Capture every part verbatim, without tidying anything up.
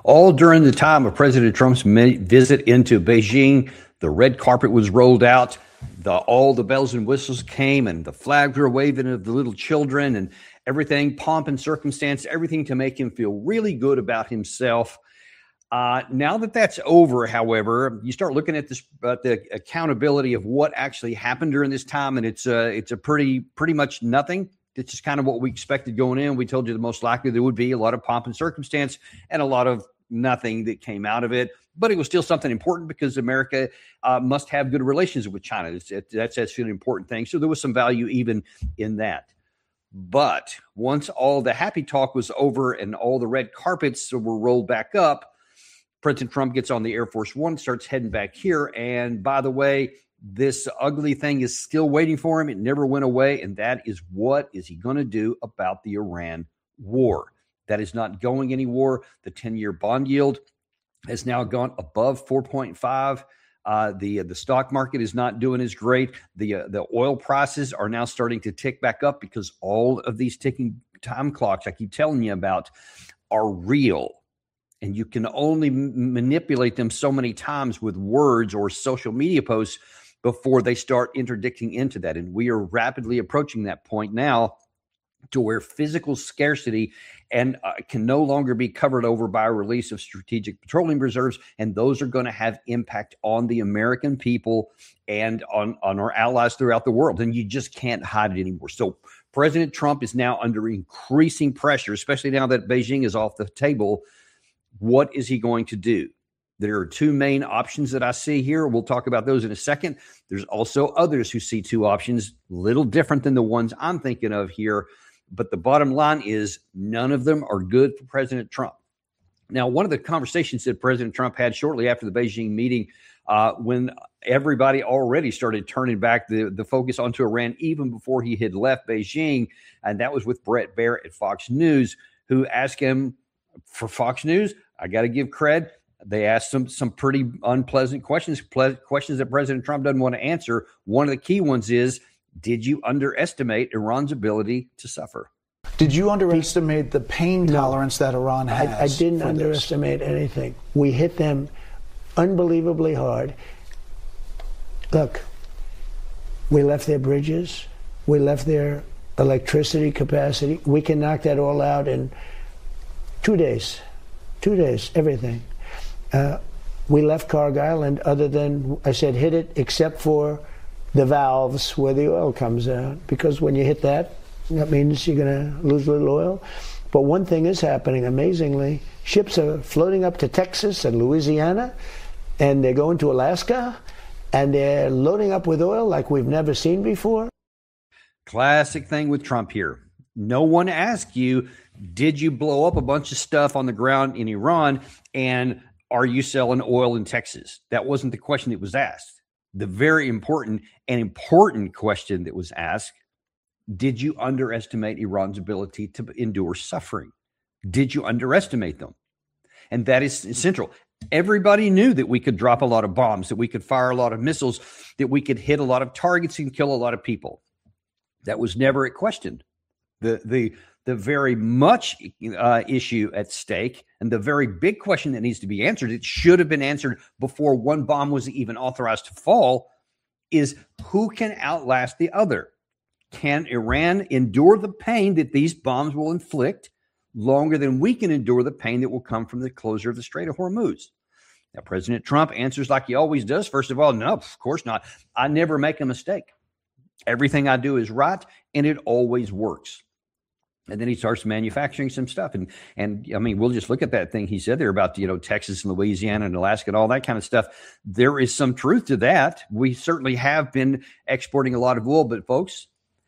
All during the time of President Trump's visit into Beijing, the red carpet was rolled out. The, all the bells and whistles came, and the flags were waving of the little children, and everything, pomp and circumstance, everything to make him feel really good about himself. Uh, now that that's over, however, you start looking at this, uh, the accountability of what actually happened during this time, and it's uh, it's a pretty pretty much nothing. It's just kind of what we expected going in. We told you the most likely there would be a lot of pomp and circumstance and a lot of nothing that came out of it. But it was still something important because America uh, must have good relations with China. It's, it, that's, that's an important thing. So there was some value even in that. But once all the happy talk was over and all the red carpets were rolled back up, President Trump gets on the Air Force One, starts heading back here. And by the way, this ugly thing is still waiting for him. It never went away. And that is, what is he going to do about the Iran war? That is not going anywhere. The ten-year bond yield has now gone above four point five. Uh, the the stock market is not doing as great. The uh, the oil prices are now starting to tick back up because all of these ticking time clocks I keep telling you about are real. And you can only m- manipulate them so many times with words or social media posts before they start interdicting into that. And we are rapidly approaching that point now, to where physical scarcity and uh, can no longer be covered over by a release of strategic petroleum reserves. And those are going to have impact on the American people and on, on our allies throughout the world. And you just can't hide it anymore. So President Trump is now under increasing pressure, especially now that Beijing is off the table. What is he going to do? There are two main options that I see here. We'll talk about those in a second. There's also others who see two options, little different than the ones I'm thinking of here. But the bottom line is none of them are good for President Trump. Now, one of the conversations that President Trump had shortly after the Beijing meeting, uh, when everybody already started turning back the, the focus onto Iran, even before he had left Beijing, and that was with Bret Baier at Fox News, who asked him, for Fox News, I got to give cred, they asked some some pretty unpleasant questions, ple- questions that President Trump doesn't want to answer. One of the key ones is, did you underestimate Iran's ability to suffer? Did you underestimate the pain tolerance no, that Iran has? I, I didn't underestimate this. anything. We hit them unbelievably hard. Look, we left their bridges. We left their electricity capacity. We can knock that all out in two days. Two days, everything. Uh, we left Cargill, and other than, I said, hit it, except for the valves where the oil comes out, because when you hit that, that means you're going to lose a little oil. But one thing is happening, amazingly. Ships are floating up to Texas and Louisiana, and they're going to Alaska, and they're loading up with oil like we've never seen before. Classic thing with Trump here. No one asked you, did you blow up a bunch of stuff on the ground in Iran, and are you selling oil in Texas? That wasn't the question that was asked. The very important and important question that was asked, did you underestimate Iran's ability to endure suffering? Did you underestimate them? And that is central. Everybody knew that we could drop a lot of bombs, that we could fire a lot of missiles, that we could hit a lot of targets and kill a lot of people. That was never a question. The, the, the very much uh, issue at stake, and the very big question that needs to be answered, it should have been answered before one bomb was even authorized to fall, is who can outlast the other? Can Iran endure the pain that these bombs will inflict longer than we can endure the pain that will come from the closure of the Strait of Hormuz? Now, President Trump answers like he always does. First of all, no, of course not. I never make a mistake. Everything I do is right, and it always works. And then he starts manufacturing some stuff. And, and I mean, we'll just look at that thing he said there about, you know, Texas and Louisiana and Alaska and all that kind of stuff. There is some truth to that. We certainly have been exporting a lot of oil. But, folks,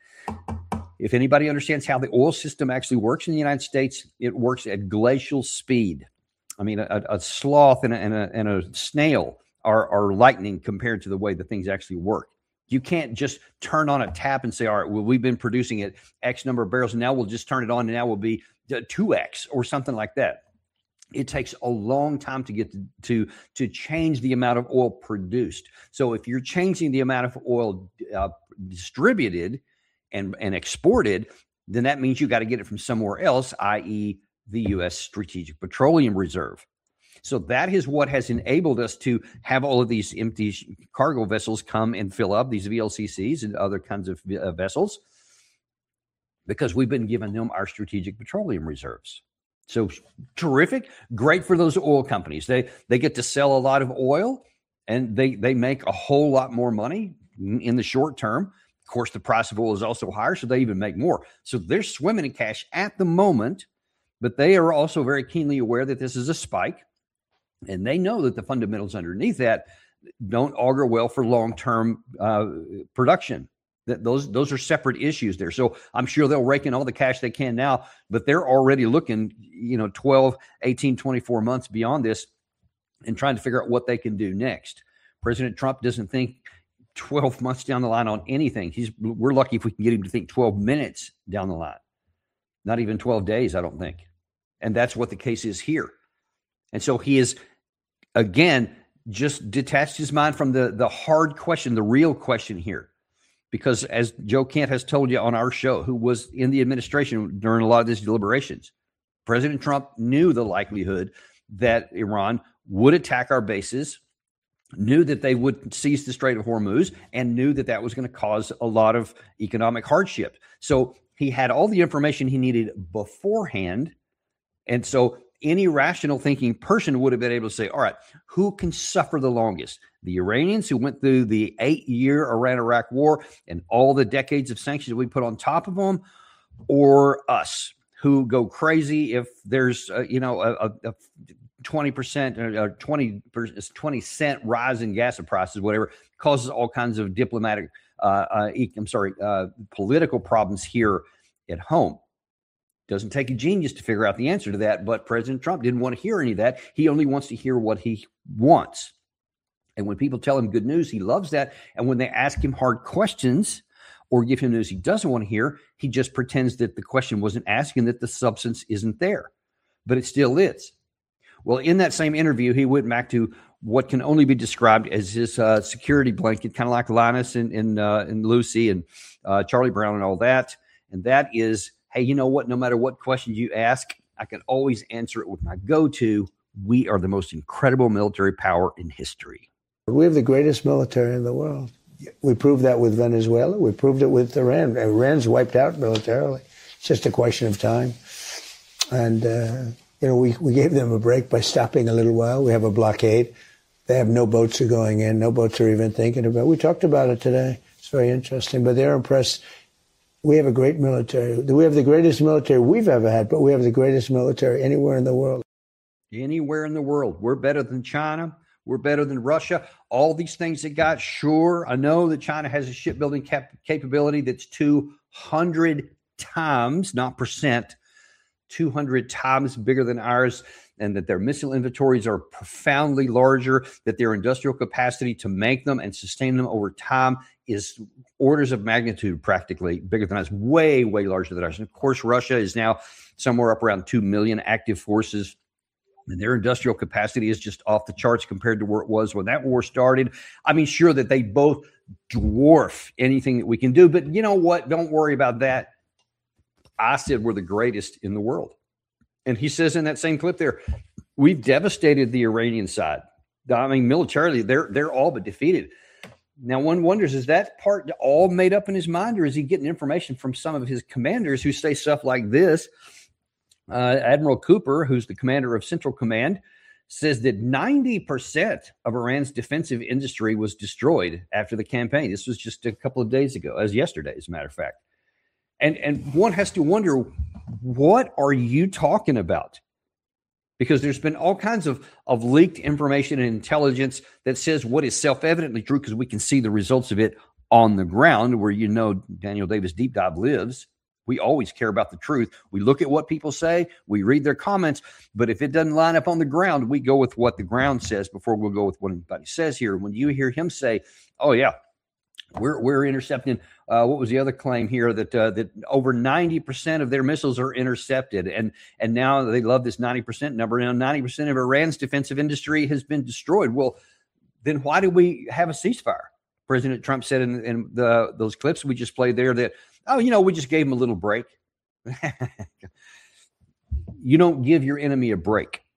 if anybody understands how the oil system actually works in the United States, it works at glacial speed. I mean, a, a sloth and a, and a, and a snail are, are lightning compared to the way the things actually work. You can't just turn on a tap and say, all right, well, we've been producing it X number of barrels, and now we'll just turn it on, and now we'll be two X or something like that. It takes a long time to get to, to, to change the amount of oil produced. So if you're changing the amount of oil uh, distributed and, and exported, then that means you got to get it from somewhere else, that is the U S Strategic Petroleum Reserve. So that is what has enabled us to have all of these empty cargo vessels come and fill up, these V L C Cs and other kinds of uh, vessels, because we've been giving them our strategic petroleum reserves. So terrific, great for those oil companies. They they get to sell a lot of oil, and they they make a whole lot more money in the short term. Of course, the price of oil is also higher, so they even make more. So they're swimming in cash at the moment, but they are also very keenly aware that this is a spike, and they know that the fundamentals underneath that don't augur well for long-term uh, production. That those those are separate issues there. So I'm sure they'll rake in all the cash they can now, but they're already looking, you know, twelve, eighteen, twenty-four months beyond this and trying to figure out what they can do next. President Trump doesn't think twelve months down the line on anything. He's we're lucky if we can get him to think twelve minutes down the line. Not even twelve days, I don't think. And that's what the case is here. And so he is, again, just detached his mind from the, the hard question, the real question here. Because as Joe Kent has told you on our show, who was in the administration during a lot of these deliberations, President Trump knew the likelihood that Iran would attack our bases, knew that they would seize the Strait of Hormuz, and knew that that was going to cause a lot of economic hardship. So he had all the information he needed beforehand. And so any rational thinking person would have been able to say, all right, who can suffer the longest? The Iranians, who went through the eight-year Iran-Iraq war and all the decades of sanctions we put on top of them, or us, who go crazy if there's, uh, you know, a, a twenty percent or twenty, twenty cent rise in gas prices, whatever, causes all kinds of diplomatic, uh, uh, I'm sorry, uh, political problems here at home. Doesn't take a genius to figure out the answer to that, but President Trump didn't want to hear any of that. He only wants to hear what he wants. And when people tell him good news, he loves that. And when they ask him hard questions or give him news he doesn't want to hear, he just pretends that the question wasn't asked and that the substance isn't there. But it still is. Well, in that same interview, he went back to what can only be described as his uh, security blanket, kind of like Linus and, and, uh, and Lucy and uh, Charlie Brown and all that. And that is, hey, you know what? No matter what question you ask, I can always answer it with my go-to. We are the most incredible military power in history. We have the greatest military in the world. We proved that with Venezuela. We proved it with Iran. Iran's wiped out militarily. It's just a question of time. And, uh, you know, we, we gave them a break by stopping a little while. We have a blockade. They have no boats are going in. No boats are even thinking about it. We talked about it today. It's very interesting. But they're impressed. We have a great military. We have the greatest military we've ever had, but we have the greatest military anywhere in the world. Anywhere in the world. We're better than China. We're better than Russia. All these things that got, sure, I know that China has a shipbuilding cap- capability that's two hundred times, not percent, two hundred times bigger than ours, and that their missile inventories are profoundly larger, that their industrial capacity to make them and sustain them over time is orders of magnitude practically bigger than us, way, way larger than ours. And of course, Russia is now somewhere up around two million active forces. And their industrial capacity is just off the charts compared to where it was when that war started. I mean, sure that they both dwarf anything that we can do, but you know what? Don't worry about that. I said we're the greatest in the world. And he says in that same clip there, we've devastated the Iranian side. I mean, militarily, they're they're all but defeated. Now, one wonders, is that part all made up in his mind, or is he getting information from some of his commanders who say stuff like this? Uh, Admiral Cooper, who's the commander of Central Command, says that ninety percent of Iran's defensive industry was destroyed after the campaign. This was just a couple of days ago, as yesterday, as a matter of fact. And, and one has to wonder, what are you talking about? Because there's been all kinds of, of leaked information and intelligence that says what is self-evidently true, because we can see the results of it on the ground where, you know, Daniel Davis Deep Dive lives. We always care about the truth. We look at what people say, we read their comments, but if it doesn't line up on the ground, we go with what the ground says before we'll go with what anybody says here. When you hear him say, oh, yeah, we're we're intercepting, uh, what was the other claim here, that uh, that over ninety percent of their missiles are intercepted, and and now they love this ninety percent number. Now ninety percent of Iran's defensive industry has been destroyed. Well, then why do we have a ceasefire? President Trump said in, in the those clips we just played there that, oh, you know, we just gave him a little break. You don't give your enemy a break.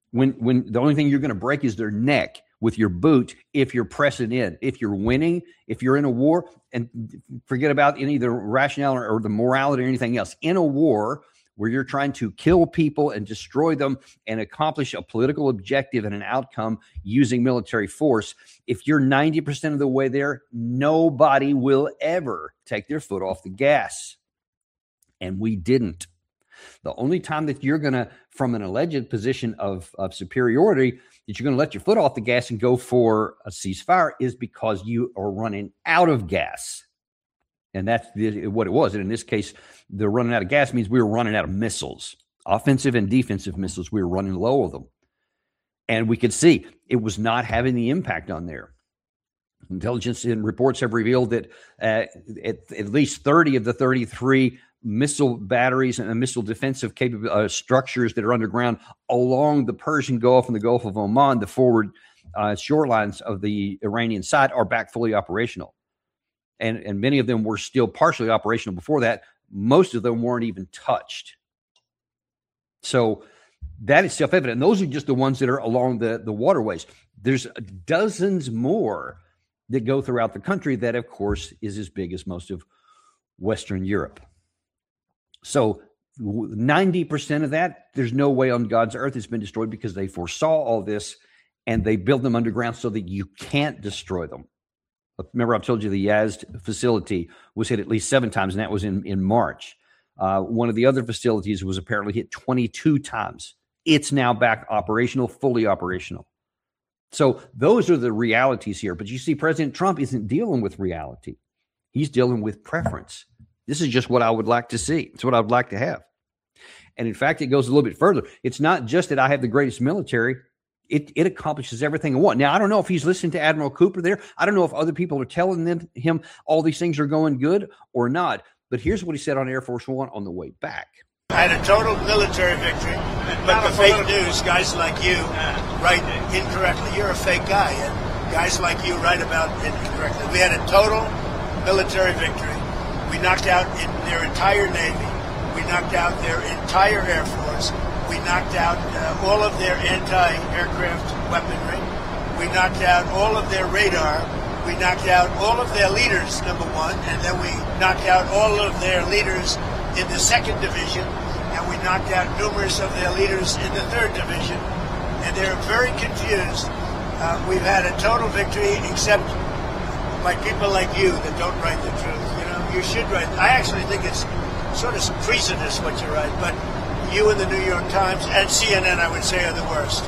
when when the only thing you're going to break is their neck with your boot if you're pressing in. If you're winning, if you're in a war, and forget about any of the rationale or, or the morality or anything else. In a war where you're trying to kill people and destroy them and accomplish a political objective and an outcome using military force, if you're ninety percent of the way there, nobody will ever take their foot off the gas. And we didn't. The only time that you're going to, from an alleged position of, of superiority, that you're going to let your foot off the gas and go for a ceasefire is because you are running out of gas. And that's the, what it was. And in this case, the running out of gas means we were running out of missiles, offensive and defensive missiles. We were running low of them. And we could see it was not having the impact on there. Intelligence and reports have revealed that uh, at, at least thirty of the thirty-three missile batteries and missile defensive capable uh, structures that are underground along the Persian Gulf and the Gulf of Oman, the forward uh, shorelines of the Iranian side, are back fully operational. And, and many of them were still partially operational before that. Most of them weren't even touched. So that is self-evident. And those are just the ones that are along the, the waterways. There's dozens more that go throughout the country that, of course, is as big as most of Western Europe. So ninety percent of that, there's no way on God's earth it's been destroyed because they foresaw all this and they built them underground so that you can't destroy them. Remember, I've told you the Yazd facility was hit at least seven times, and that was in, in March. Uh, one of the other facilities was apparently hit twenty-two times. It's now back operational, fully operational. So those are the realities here. But you see, President Trump isn't dealing with reality. He's dealing with preference. This is just what I would like to see. It's what I would like to have. And in fact, it goes a little bit further. It's not just that I have the greatest military. It, it accomplishes everything I want. Now, I don't know if he's listening to Admiral Cooper there. I don't know if other people are telling them, him all these things are going good or not. But here's what he said on Air Force One on the way back. I had a total military victory, but the fake news, guys like you write incorrectly. You're a fake guy, and guys like you write about it incorrectly. We had a total military victory. We knocked out in their entire Navy. We knocked out their entire Air Force. We knocked out uh, all of their anti-aircraft weaponry. We knocked out all of their radar. We knocked out all of their leaders, number one, and then we knocked out all of their leaders in the second division, and we knocked out numerous of their leaders in the third division. And they're very confused. Uh, we've had a total victory, except by people like you that don't write the truth. You know, you should write. I actually think it's sort of treasonous what you write, but you and the New York Times and C N N, I would say, are the worst.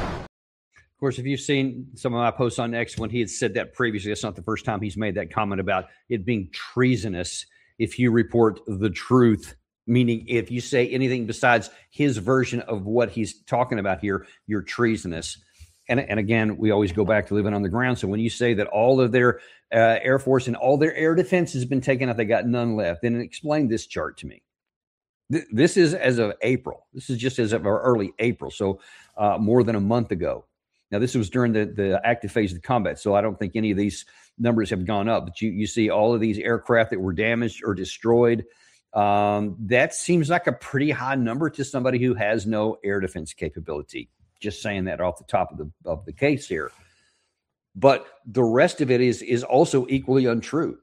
Of course, if you've seen some of my posts on X when he had said that previously, that's not the first time he's made that comment about it being treasonous if you report the truth, meaning if you say anything besides his version of what he's talking about here, you're treasonous. And, and again, we always go back to living on the ground. So when you say that all of their uh, Air Force and all their air defense has been taken out, they got none left, then explain this chart to me. Th- this is as of April. This is just as of early April, so uh, more than a month ago. Now, this was during the, the active phase of the combat, so I don't think any of these numbers have gone up. But you, you see all of these aircraft that were damaged or destroyed. Um, that seems like a pretty high number to somebody who has no air defense capability. Just saying that off the top of the of the case here. But the rest of it is is also equally untrue.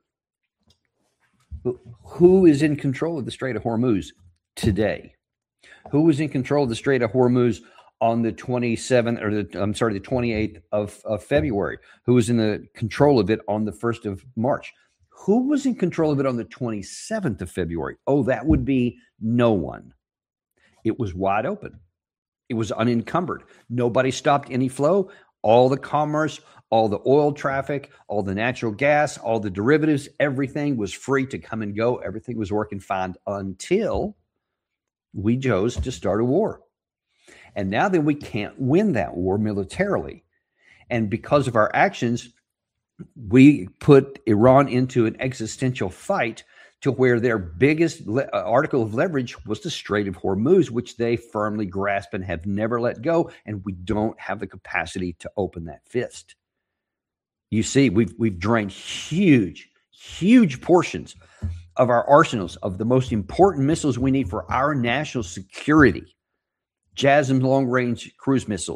Who is in control of the Strait of Hormuz today? Who was in control of the Strait of Hormuz on the twenty-seventh, or the, I'm sorry, the twenty-eighth of, of February? Who was in the control of it on the first of March? Who was in control of it on the twenty-seventh of February? Oh, that would be no one. It was wide open. It was unencumbered. Nobody stopped any flow. All the commerce, all the oil traffic, all the natural gas, all the derivatives, everything was free to come and go. Everything was working fine until we chose to start a war. And now that we can't win that war militarily. And because of our actions, we put Iran into an existential fight to where their biggest le- article of leverage was the Strait of Hormuz, which they firmly grasp and have never let go. And we don't have the capacity to open that fist. You see, we've we've drained huge, huge portions of our arsenals of the most important missiles we need for our national security. JASSM long-range cruise missiles,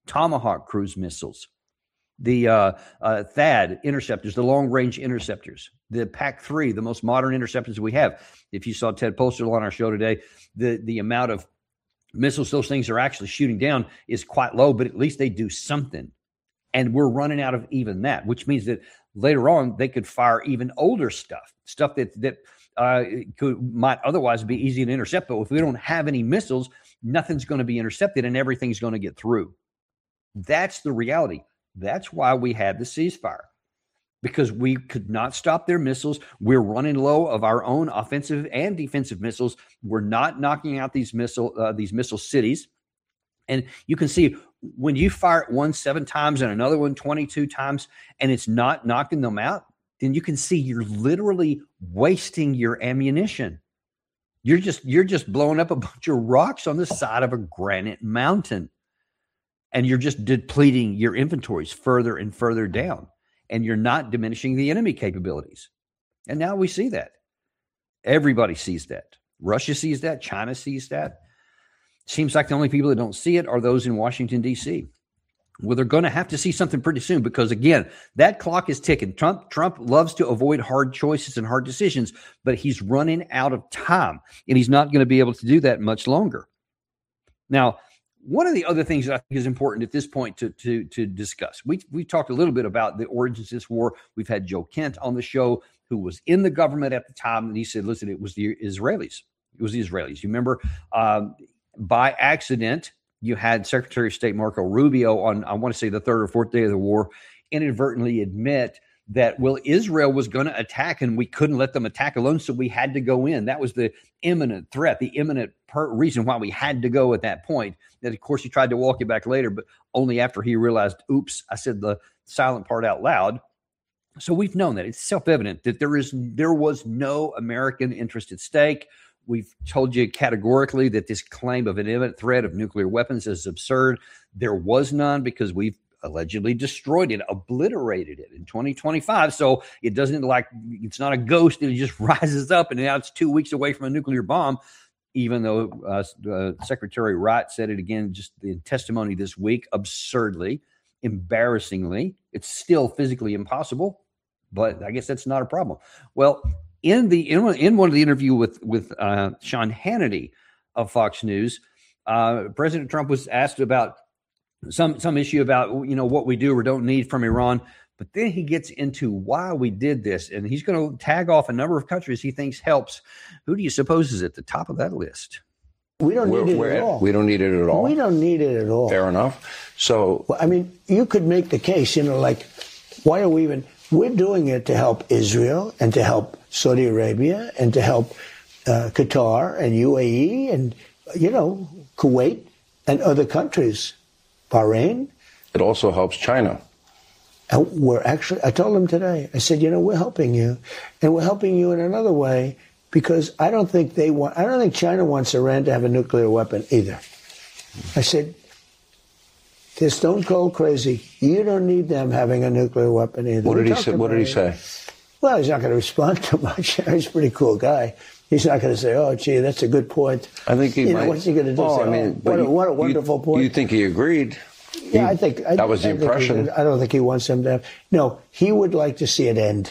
Tomahawk cruise missiles, the uh, uh, THAAD interceptors, the long-range interceptors, the P A C three, the most modern interceptors we have. If you saw Ted Postal on our show today, the, the amount of missiles those things are actually shooting down is quite low, but at least they do something. And we're running out of even that, which means that later on they could fire even older stuff, stuff that that uh, could might otherwise be easy to intercept. But if we don't have any missiles, nothing's going to be intercepted and everything's going to get through. That's the reality. That's why we had the ceasefire, because we could not stop their missiles. We're running low of our own offensive and defensive missiles. We're not knocking out these missile uh, these missile cities. And you can see when you fire at one seven times and another one twenty-two times, and it's not knocking them out, then you can see you're literally wasting your ammunition. You're just you're just blowing up a bunch of rocks on the side of a granite mountain, and you're just depleting your inventories further and further down, and you're not diminishing the enemy capabilities. And now we see that. Everybody sees that. Russia sees that. China sees that. Seems like the only people that don't see it are those in Washington, D C. Well, they're going to have to see something pretty soon because, again, that clock is ticking. Trump Trump loves to avoid hard choices and hard decisions, but he's running out of time, and he's not going to be able to do that much longer. Now, one of the other things that I think is important at this point to, to, to discuss, we, we talked a little bit about the origins of this war. We've had Joe Kent on the show, who was in the government at the time, and he said, listen, it was the Israelis. It was the Israelis. You remember, um, by accident, you had Secretary of State Marco Rubio on, I want to say, the third or fourth day of the war, inadvertently admit that, well, Israel was going to attack and we couldn't let them attack alone, so we had to go in. That was the imminent threat, the imminent per- reason why we had to go at that point. And, of course, he tried to walk it back later, but only after he realized, oops, I said the silent part out loud. So we've known that. It's self-evident that there is there was no American interest at stake. We've told you categorically that this claim of an imminent threat of nuclear weapons is absurd. There was none because we've allegedly destroyed it, obliterated it in twenty twenty-five. So it doesn't like it's not a ghost. It just rises up and now it's two weeks away from a nuclear bomb, even though uh, uh, Secretary Wright said it again, just the testimony this week, absurdly, embarrassingly. It's still physically impossible, but I guess that's not a problem. Well, In the in one, in one of the interview with with uh, Sean Hannity of Fox News, uh, President Trump was asked about some some issue about you know what we do or don't need from Iran, but then he gets into why we did this, and he's going to tag off a number of countries he thinks helps. Who do you suppose is at the top of that list? We don't we're, need it we're at at, all. We don't need it at all. We don't need it at all. Fair enough. So, well, I mean, you could make the case, you know, like, why are we even? We're doing it to help Israel and to help Saudi Arabia and to help uh, Qatar and U A E and, you know, Kuwait and other countries, Bahrain. It also helps China. And we're actually, I told them today, I said, you know, we're helping you. And we're helping you in another way because I don't think they want, I don't think China wants Iran to have a nuclear weapon either. I said, they're stone cold crazy. You don't need them having a nuclear weapon either. What did he say? What did he say? Well, he's not going to respond too much. He's a pretty cool guy. He's not going to say, "Oh, gee, that's a good point." I think he you might. Know, what's he going to do? Oh, say, I mean, oh, what, you, a, what a wonderful you, point. You think he agreed? Yeah, he, I think I, that was the I impression. He, I don't think he wants them to have. No, he would like to see it end,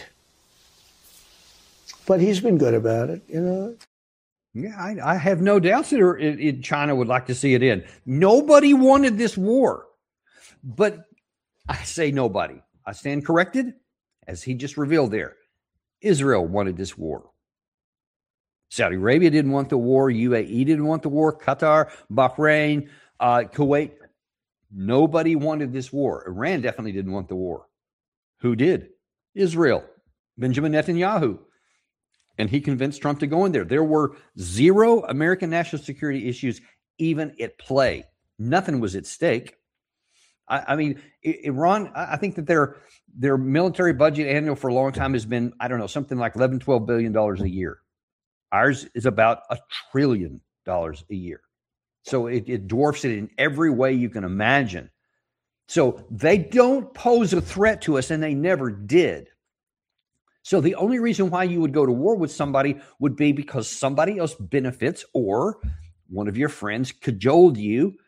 but he's been good about it. You know. Yeah, I, I have no doubts that it, it, China would like to see it end. Nobody wanted this war. But I say nobody. I stand corrected, as he just revealed there. Israel wanted this war. Saudi Arabia didn't want the war. U A E didn't want the war. Qatar, Bahrain, uh, Kuwait. Nobody wanted this war. Iran definitely didn't want the war. Who did? Israel. Benjamin Netanyahu. And he convinced Trump to go in there. There were zero American national security issues even at play. Nothing was at stake. I, I mean, Iran, I think that their their military budget annual for a long time has been, I don't know, something like eleven, twelve billion dollars a year. Ours is about a trillion dollars a year. So it, it dwarfs it in every way you can imagine. So they don't pose a threat to us, and they never did. So the only reason why you would go to war with somebody would be because somebody else benefits or one of your friends cajoled you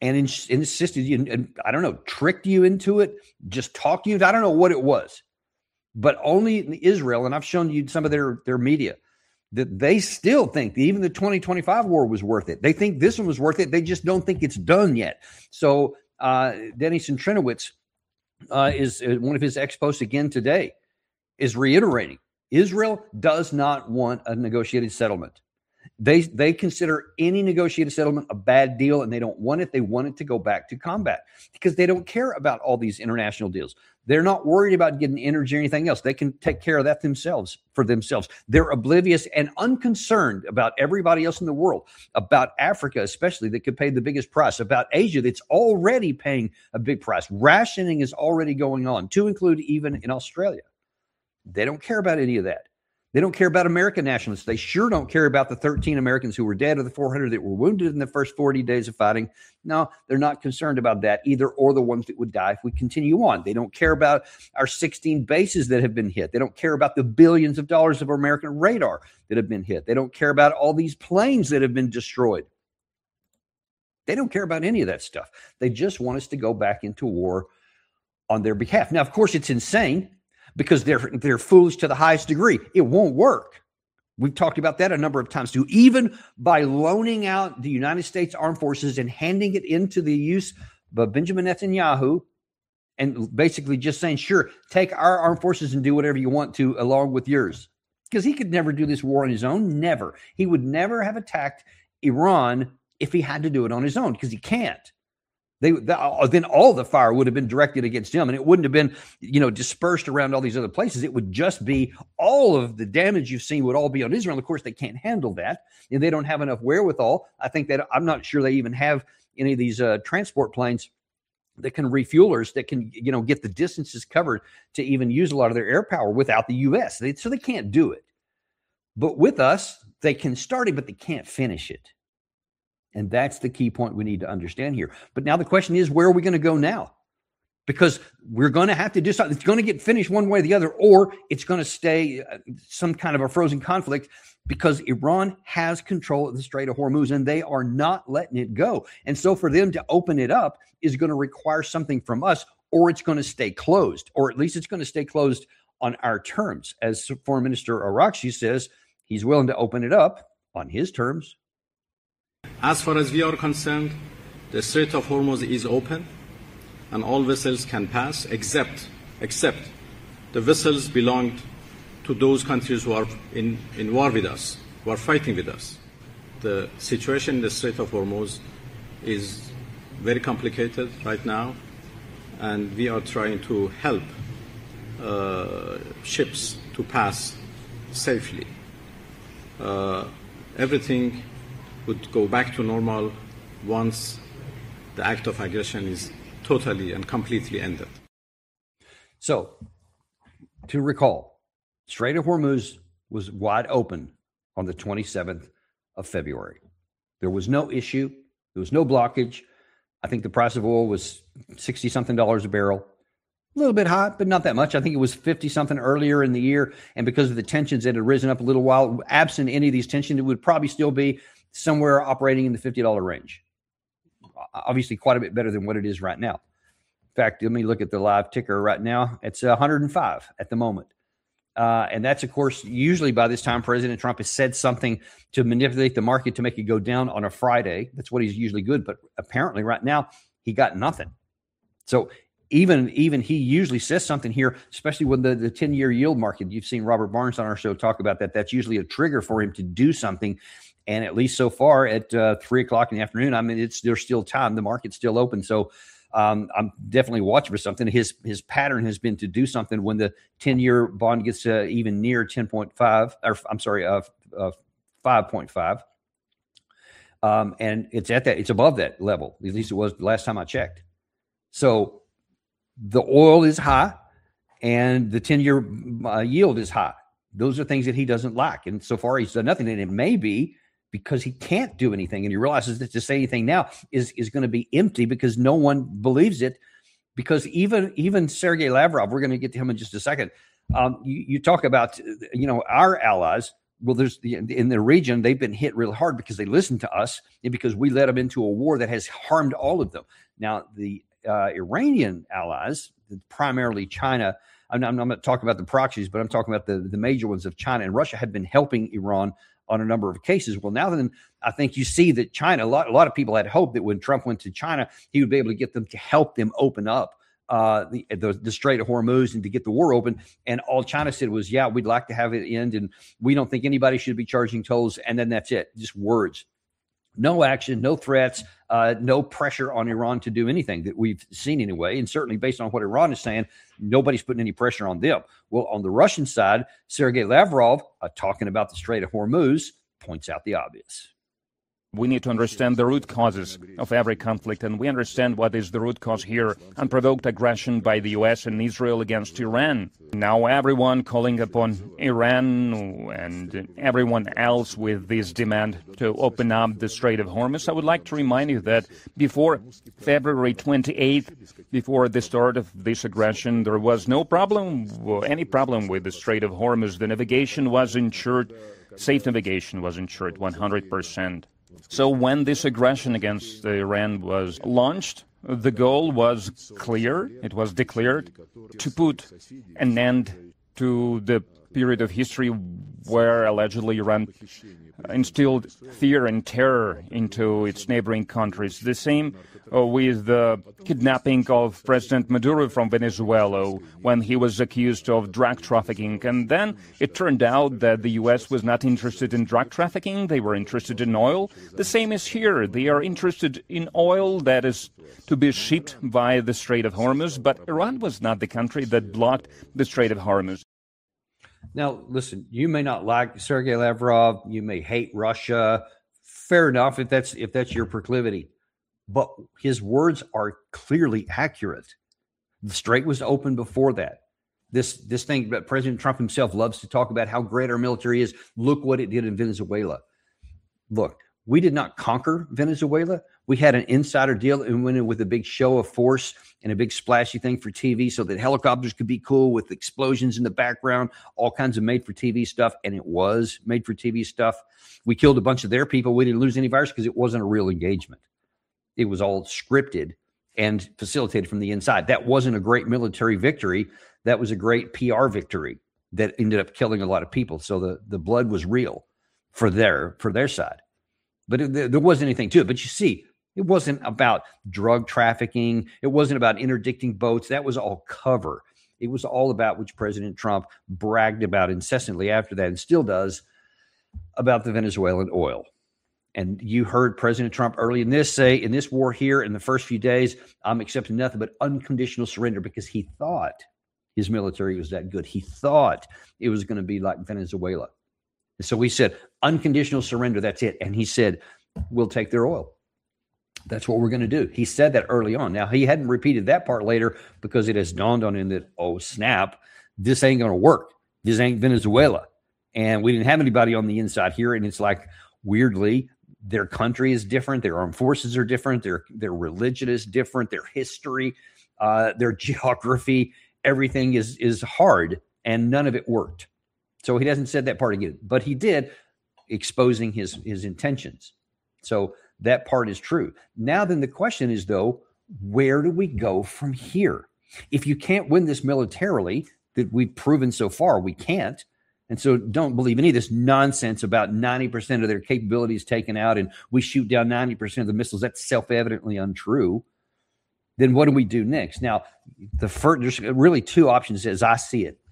and ins- insisted you, and I don't know, tricked you into it, just talked you. I don't know what it was, but only Israel, and I've shown you some of their, their media, that they still think that even the twenty twenty-five war was worth it. They think this one was worth it. They just don't think it's done yet. So uh, Denny Centrinowicz uh, is uh, one of his ex-posts again today is reiterating Israel does not want a negotiated settlement. They they consider any negotiated settlement a bad deal, and they don't want it. They want it to go back to combat because they don't care about all these international deals. They're not worried about getting energy or anything else. They can take care of that themselves for themselves. They're oblivious and unconcerned about everybody else in the world, about Africa especially that could pay the biggest price, about Asia that's already paying a big price. Rationing is already going on, to include even in Australia. They don't care about any of that. They don't care about American nationalists. They sure don't care about the thirteen Americans who were dead or the four hundred that were wounded in the first forty days of fighting. No, they're not concerned about that either, or the ones that would die if we continue on. They don't care about our sixteen bases that have been hit. They don't care about the billions of dollars of American radar that have been hit. They don't care about all these planes that have been destroyed. They don't care about any of that stuff. They just want us to go back into war on their behalf. Now, of course, it's insane, because they're they're foolish to the highest degree. It won't work. We've talked about that a number of times too. Even by loaning out the United States Armed Forces and handing it into the use of Benjamin Netanyahu and basically just saying, sure, take our armed forces and do whatever you want to along with yours. Because he could never do this war on his own. Never. He would never have attacked Iran if he had to do it on his own, because he can't. They, the, then all the fire would have been directed against him, and it wouldn't have been, you know, dispersed around all these other places. It would just be all of the damage you've seen would all be on Israel. Of course, they can't handle that, and they don't have enough wherewithal. I think that I'm not sure they even have any of these uh, transport planes that can refuelers that can, you know, get the distances covered to even use a lot of their air power without the U S. They, so they can't do it. But with us, they can start it, but they can't finish it. And that's the key point we need to understand here. But now the question is, where are we going to go now? Because we're going to have to do something. It's going to get finished one way or the other, or it's going to stay some kind of a frozen conflict, because Iran has control of the Strait of Hormuz, and they are not letting it go. And so for them to open it up is going to require something from us, or it's going to stay closed, or at least it's going to stay closed on our terms. As Foreign Minister Araghchi says, he's willing to open it up on his terms. As far as we are concerned, the Strait of Hormuz is open and all vessels can pass, except except the vessels belonged to those countries who are in, in war with us, who are fighting with us. The situation in the Strait of Hormuz is very complicated right now, and we are trying to help uh, ships to pass safely. Uh, everything would go back to normal once the act of aggression is totally and completely ended. So, to recall, Strait of Hormuz was wide open on the twenty-seventh of February. There was no issue. There was no blockage. I think the price of oil was sixty-something dollars a barrel. A little bit hot, but not that much. I think it was fifty-something earlier in the year. And because of the tensions that had risen up a little while, absent any of these tensions, it would probably still be somewhere operating in the fifty dollars range. Obviously, quite a bit better than what it is right now. In fact, let me look at the live ticker right now. It's one hundred five at the moment. Uh, and that's, of course, usually by this time, President Trump has said something to manipulate the market to make it go down on a Friday. That's what he's usually good. But apparently right now, he got nothing. So even, even he usually says something here, especially when the, the ten-year yield market, you've seen Robert Barnes on our show talk about that. That's usually a trigger for him to do something. And at least so far at uh, three o'clock in the afternoon, I mean, it's there's still time. The market's still open. So um, I'm definitely watching for something. His his pattern has been to do something when the ten-year bond gets uh, even near ten point five, or I'm sorry, uh, uh, five point five. Um, and it's at that, it's above that level. At least it was the last time I checked. So the oil is high and the ten-year uh, yield is high. Those are things that he doesn't like. And so far he's done nothing. And it may be because he can't do anything. And he realizes that to say anything now is, is going to be empty because no one believes it. Because even, even Sergei Lavrov, we're going to get to him in just a second. Um, you, you talk about, you know, our allies. Well, there's the, in the region, they've been hit really hard because they listened to us and because we led them into a war that has harmed all of them. Now, the uh, Iranian allies, primarily China, I'm not, I'm not talking about the proxies, but I'm talking about the, the major ones of China and Russia, have been helping Iran on a number of cases. Well, now then, I think you see that China, a lot, a lot of people had hoped that when Trump went to China, he would be able to get them to help them open up uh, the, the the Strait of Hormuz and to get the war open. And all China said was, yeah, we'd like to have it end, and we don't think anybody should be charging tolls. And then that's it, just words. No action, no threats, uh, no pressure on Iran to do anything that we've seen anyway. And certainly based on what Iran is saying, nobody's putting any pressure on them. Well, on the Russian side, Sergei Lavrov, uh, talking about the Strait of Hormuz, points out the obvious. We need to understand the root causes of every conflict, and we understand what is the root cause here: unprovoked aggression by the U S and Israel against Iran. Now everyone calling upon Iran and everyone else with this demand to open up the Strait of Hormuz. I would like to remind you that before February twenty-eighth, before the start of this aggression, there was no problem, any problem with the Strait of Hormuz. The navigation was ensured, safe navigation was ensured one hundred percent. So when this aggression against Iran was launched, the goal was clear. It was declared to put an end to the period of history where allegedly Iran instilled fear and terror into its neighboring countries. The same uh, with the kidnapping of President Maduro from Venezuela when he was accused of drug trafficking. And then it turned out that the U S was not interested in drug trafficking. They were interested in oil. The same is here. They are interested in oil that is to be shipped via the Strait of Hormuz. But Iran was not the country that blocked the Strait of Hormuz. Now, listen, you may not like Sergei Lavrov. You may hate Russia. Fair enough if that's if that's your proclivity. But his words are clearly accurate. The strait was open before that. This this thing that President Trump himself loves to talk about how great our military is. Look what it did in Venezuela. Look, we did not conquer Venezuela. We had an insider deal and went in with a big show of force and a big splashy thing for T V so that helicopters could be cool with explosions in the background, all kinds of made-for-T V stuff, and it was made-for-T V stuff. We killed a bunch of their people. We didn't lose any virus because it wasn't a real engagement. It was all scripted and facilitated from the inside. That wasn't a great military victory. That was a great P R victory that ended up killing a lot of people. So the, the blood was real for their, for their side. But it, there wasn't anything to it. But you see, it wasn't about drug trafficking. It wasn't about interdicting boats. That was all cover. It was all about, which President Trump bragged about incessantly after that and still does, about the Venezuelan oil. And you heard President Trump early in this say, in this war here, in the first few days, I'm accepting nothing but unconditional surrender, because he thought his military was that good. He thought it was going to be like Venezuela. And so we said, unconditional surrender, that's it. And he said, we'll take their oil. That's what we're going to do. He said that early on. Now, he hadn't repeated that part later because it has dawned on him that, oh, snap, this ain't going to work. This ain't Venezuela. And we didn't have anybody on the inside here. And it's like, weirdly, their country is different. Their armed forces are different. Their, their religion is different. Their history, uh, their geography, everything is, is hard, and none of it worked. So he hasn't said that part again, but he did, exposing his, his intentions. So that part is true. Now, then the question is, though, where do we go from here? If you can't win this militarily, that we've proven so far we can't, and so don't believe any of this nonsense about ninety percent of their capabilities taken out and we shoot down ninety percent of the missiles. That's self-evidently untrue. Then what do we do next? Now, the first, there's really two options as I see it.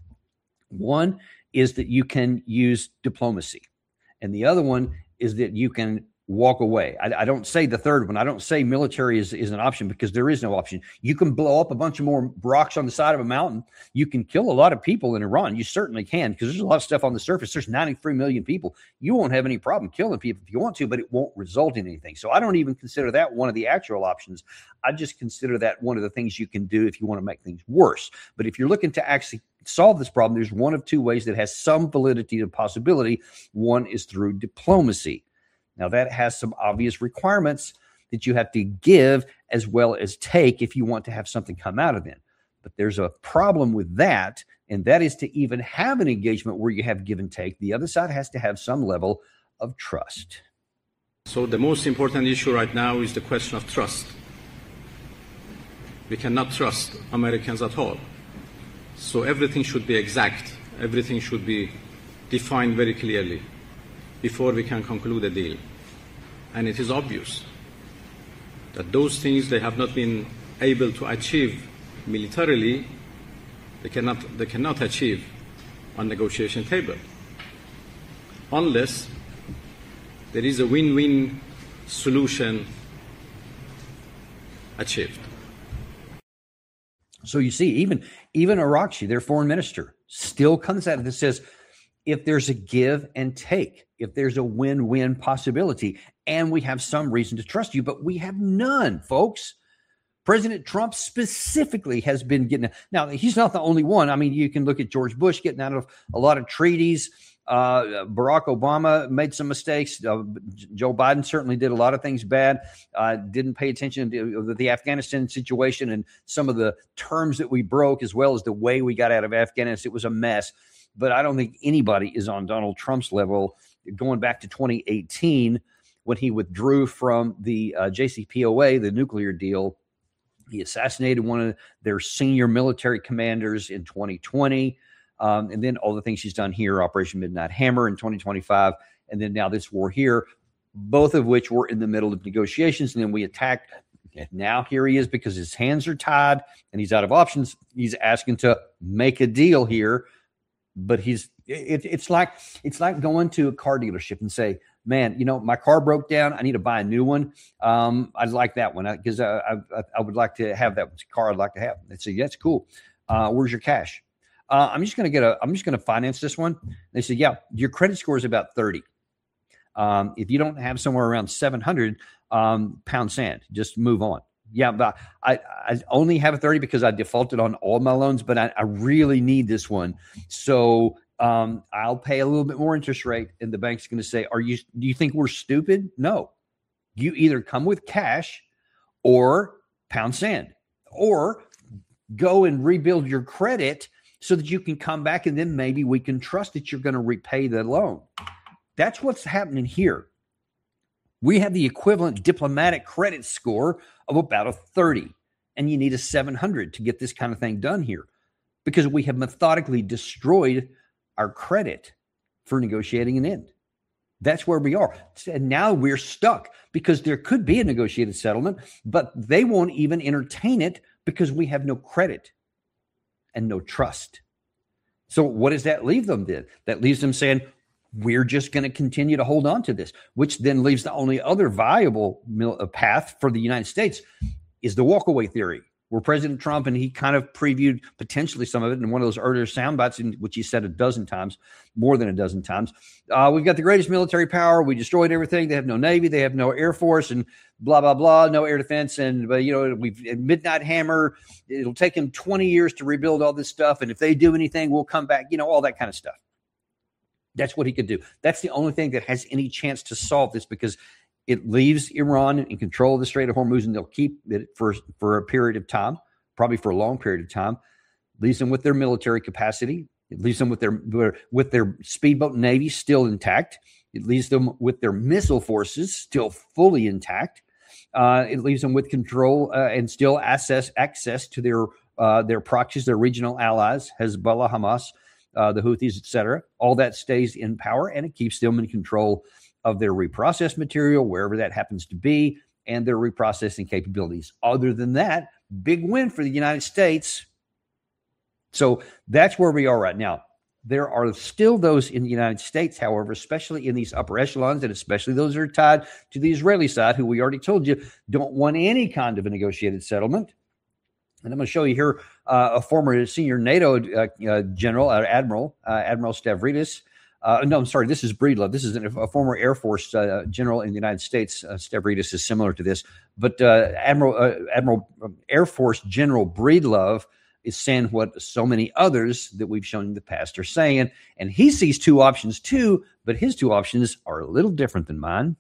One is that you can use diplomacy, and the other one is that you can walk away. I, I don't say the third one. I don't say military is, is an option, because there is no option. You can blow up a bunch of more rocks on the side of a mountain. You can kill a lot of people in Iran. You certainly can, because there's a lot of stuff on the surface. There's ninety-three million people. You won't have any problem killing people if you want to, but it won't result in anything. So I don't even consider that one of the actual options. I just consider that one of the things you can do if you want to make things worse. But if you're looking to actually solve this problem, there's one of two ways that has some validity and possibility. One is through diplomacy. Now, that has some obvious requirements that you have to give as well as take if you want to have something come out of it. But there's a problem with that, and that is to even have an engagement where you have give and take. The other side has to have some level of trust. So the most important issue right now is the question of trust. We cannot trust Americans at all. So everything should be exact. Everything should be defined very clearly before we can conclude a deal. And it is obvious that those things they have not been able to achieve militarily, they cannot, they cannot achieve on negotiation table unless there is a win-win solution achieved. So you see, even even Arakchi, their foreign minister, still comes out and says, if there's a give and take, if there's a win-win possibility, and we have some reason to trust you, but we have none, folks. President Trump specifically has been getting, now he's not the only one. I mean, you can look at George Bush getting out of a lot of treaties. Uh, Barack Obama made some mistakes. Uh, Joe Biden certainly did a lot of things bad. Uh, didn't pay attention to the, the Afghanistan situation and some of the terms that we broke, as well as the way we got out of Afghanistan. It was a mess. But I don't think anybody is on Donald Trump's level. Going back to twenty eighteen, when he withdrew from the uh, J C P O A, the nuclear deal, he assassinated one of their senior military commanders in twenty twenty. Um, and then all the things he's done here, Operation Midnight Hammer in twenty twenty-five, and then now this war here, both of which were in the middle of negotiations. And then we attacked. And now here he is, because his hands are tied and he's out of options. He's asking to make a deal here. But he's it, it's like it's like going to a car dealership and say, man, you know, my car broke down. I need to buy a new one. Um, I'd like that one because I, I, I, I would like to have that car. I'd like to have. They say, yeah, that's cool. Uh, where's your cash? Uh, I'm just going to get a, I'm just going to finance this one. They said, yeah, your credit score is about thirty. Um, if you don't have somewhere around seven hundred, um, pound sand, just move on. Yeah, but I, I only have a thirty because I defaulted on all my loans, but I, I really need this one. So um, I'll pay a little bit more interest rate. And the bank's going to say, are you, do you think we're stupid? No. You either come with cash or pound sand, or go and rebuild your credit so that you can come back, and then maybe we can trust that you're going to repay the loan. That's what's happening here. We have the equivalent diplomatic credit score of about a thirty, and you need a seven hundred to get this kind of thing done here, because we have methodically destroyed our credit for negotiating an end. That's where we are. And now we're stuck because there could be a negotiated settlement, but they won't even entertain it because we have no credit and no trust. So what does that leave them then? That leaves them saying, we're just going to continue to hold on to this, which then leaves the only other viable path for the United States is the walkaway theory, where President Trump, and he kind of previewed potentially some of it in one of those earlier sound bites, in which he said a dozen times, more than a dozen times. Uh, we've got the greatest military power. We destroyed everything. They have no Navy. They have no Air Force, and blah, blah, blah, no air defense. And, but, you know, we've Midnight Hammer. It'll take them twenty years to rebuild all this stuff. And if they do anything, we'll come back, you know, all that kind of stuff. That's what he could do. That's the only thing that has any chance to solve this, because it leaves Iran in control of the Strait of Hormuz, and they'll keep it for, for a period of time, probably for a long period of time. Leaves them with their military capacity. It leaves them with their with their speedboat navy still intact. It leaves them with their missile forces still fully intact. Uh, it leaves them with control uh, and still access access to their uh, their proxies, their regional allies, Hezbollah, Hamas, Uh, the Houthis, et cetera. All that stays in power, and it keeps them in control of their reprocessed material, wherever that happens to be, and their reprocessing capabilities. Other than that, big win for the United States. So that's where we are right now. There are still those in the United States, however, especially in these upper echelons, and especially those that are tied to the Israeli side, who we already told you don't want any kind of a negotiated settlement. And I'm going to show you here uh, a former senior NATO uh, uh, general, uh, Admiral, uh, Admiral Stavridis. Uh, no, I'm sorry, this is Breedlove. This is a, a former Air Force uh, general in the United States. Uh, Stavridis is similar to this. But uh, Admiral, uh, Admiral um, Air Force General Breedlove is saying what so many others that we've shown in the past are saying. And he sees two options too, but his two options are a little different than mine.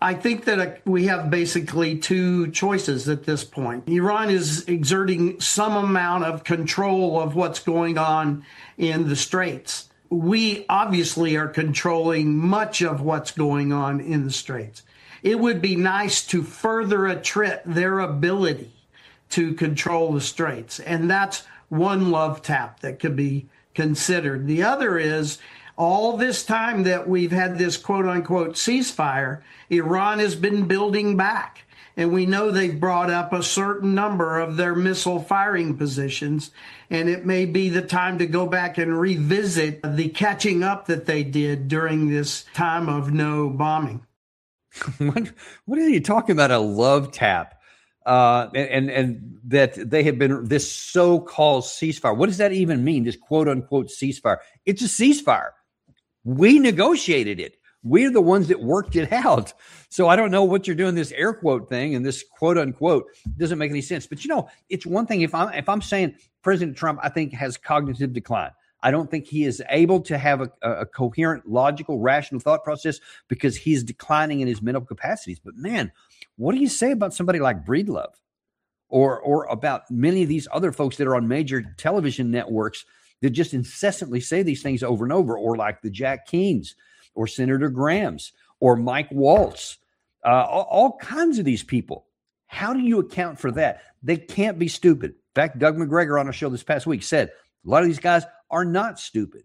I think that uh, we have basically two choices at this point. Iran is exerting some amount of control of what's going on in the Straits. We obviously are controlling much of what's going on in the Straits. It would be nice to further attrit their ability to control the Straits. And that's one love tap that could be considered. The other is all this time that we've had this quote unquote ceasefire, Iran has been building back. And we know they've brought up a certain number of their missile firing positions. And it may be the time to go back and revisit the catching up that they did during this time of no bombing. What, what are you talking about? A love tap? Uh, and, and that they have been this so-called ceasefire. What does that even mean? This quote unquote ceasefire. It's a ceasefire. We negotiated it. We're the ones that worked it out. So I don't know what you're doing, this air quote thing and this quote unquote doesn't make any sense. But, you know, it's one thing if I'm, if I'm saying President Trump, I think has cognitive decline. I don't think he is able to have a, a coherent, logical, rational thought process because he's declining in his mental capacities. But man, what do you say about somebody like Breedlove or, or about many of these other folks that are on major television networks that just incessantly say these things over and over, or like the Jack Keens or Senator Grahams or Mike Waltz, uh, all, all kinds of these people. How do you account for that? They can't be stupid. In fact, Doug McGregor on a show this past week said a lot of these guys are not stupid.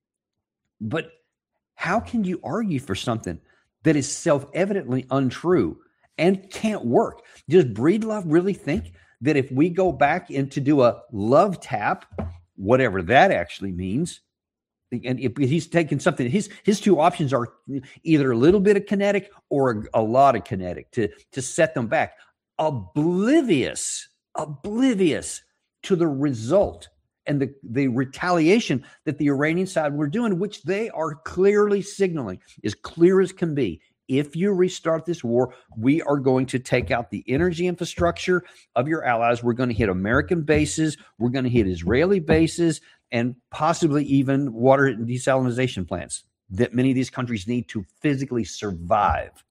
But how can you argue for something that is self-evidently untrue and can't work? Does Breedlove really think that if we go back in to do a love tap, whatever that actually means, and if he's taking something, his his two options are either a little bit of kinetic or a, a lot of kinetic to, to set them back, oblivious, oblivious to the result and the, the retaliation that the Iranian side were doing, which they are clearly signaling, as clear as can be. If you restart this war, we are going to take out the energy infrastructure of your allies. We're going to hit American bases. We're going to hit Israeli bases and possibly even water desalination plants that many of these countries need to physically survive.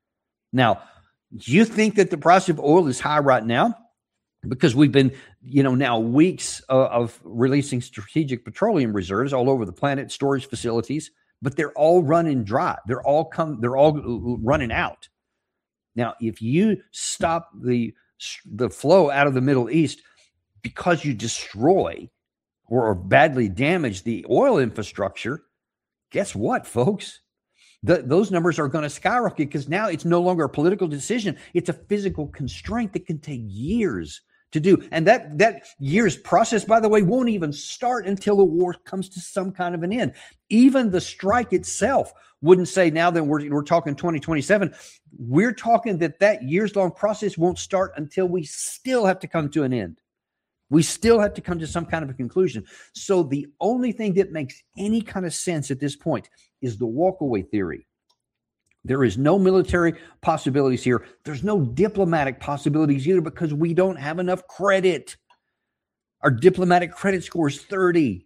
Now, do you think that the price of oil is high right now? Because we've been, you know, now weeks of, of releasing strategic petroleum reserves all over the planet, storage facilities, but they're all running dry. They're all come. They're all running out. Now, if you stop the the flow out of the Middle East because you destroy or badly damage the oil infrastructure, guess what, folks? The, those numbers are going to skyrocket because now it's no longer a political decision. It's a physical constraint that can take years to do. And that, that year's process, by the way, won't even start until the war comes to some kind of an end. Even the strike itself wouldn't say now that we're, we're talking twenty twenty-seven. We're talking that that years-long process won't start until we still have to come to an end. We still have to come to some kind of a conclusion. So the only thing that makes any kind of sense at this point is the walkaway theory. There is no military possibilities here. There's no diplomatic possibilities either because we don't have enough credit. Our diplomatic credit score is thirty.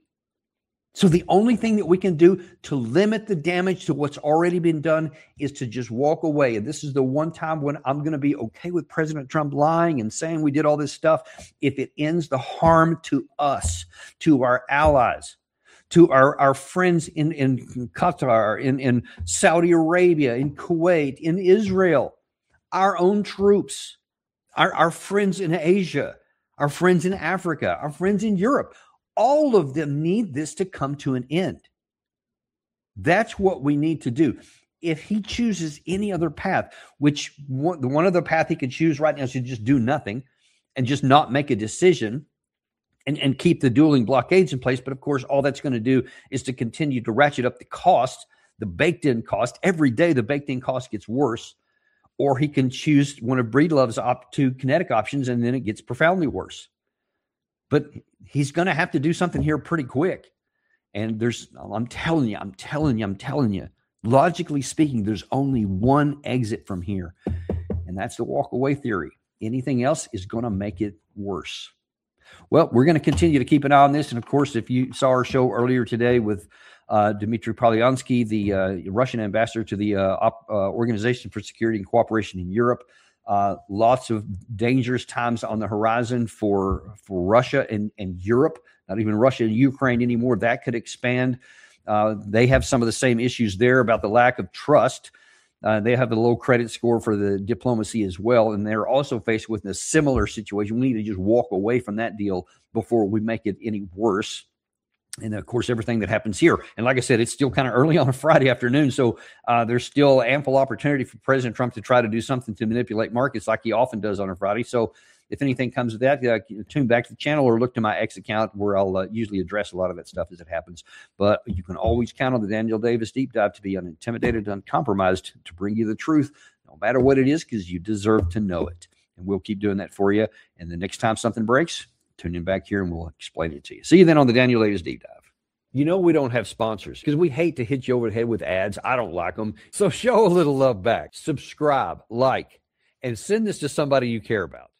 So the only thing that we can do to limit the damage to what's already been done is to just walk away. And this is the one time when I'm going to be okay with President Trump lying and saying we did all this stuff if it ends the harm to us, to our allies, to our, our friends in, in Qatar, in, in Saudi Arabia, in Kuwait, in Israel, our own troops, our, our friends in Asia, our friends in Africa, our friends in Europe. All of them need this to come to an end. That's what we need to do. If he chooses any other path, which one, the one other path he could choose right now is to just do nothing and just not make a decision and, and keep the dueling blockades in place. But of course, all that's going to do is to continue to ratchet up the cost, the baked in cost. Every day, the baked in cost gets worse. Or he can choose one of Breedlove's op two kinetic options, and then it gets profoundly worse. But he's going to have to do something here pretty quick. And there's, I'm telling you, I'm telling you, I'm telling you, logically speaking, there's only one exit from here. And that's the walk away theory. Anything else is going to make it worse. Well, we're going to continue to keep an eye on this. And of course, if you saw our show earlier today with Uh, Dmitry Polyansky, the uh, Russian ambassador to the uh, op, uh, Organization for Security and Cooperation in Europe. Uh, lots of dangerous times on the horizon for for Russia and, and Europe, not even Russia and Ukraine anymore. That could expand. Uh, they have some of the same issues there about the lack of trust. Uh, they have the low credit score for the diplomacy as well, and they're also faced with a similar situation. We need to just walk away from that deal before we make it any worse. And, of course, everything that happens here. And like I said, it's still kind of early on a Friday afternoon, so uh, there's still ample opportunity for President Trump to try to do something to manipulate markets like he often does on a Friday. So if anything comes of that, uh, tune back to the channel or look to my X account where I'll uh, usually address a lot of that stuff as it happens. But you can always count on the Daniel Davis Deep Dive to be unintimidated, uncompromised, to bring you the truth, no matter what it is, because you deserve to know it. And we'll keep doing that for you. And the next time something breaks, tune in back here and we'll explain it to you. See you then on the Daniel Davis Deep Dive. You know we don't have sponsors because we hate to hit you over the head with ads. I don't like them. So show a little love back. Subscribe, like, and send this to somebody you care about.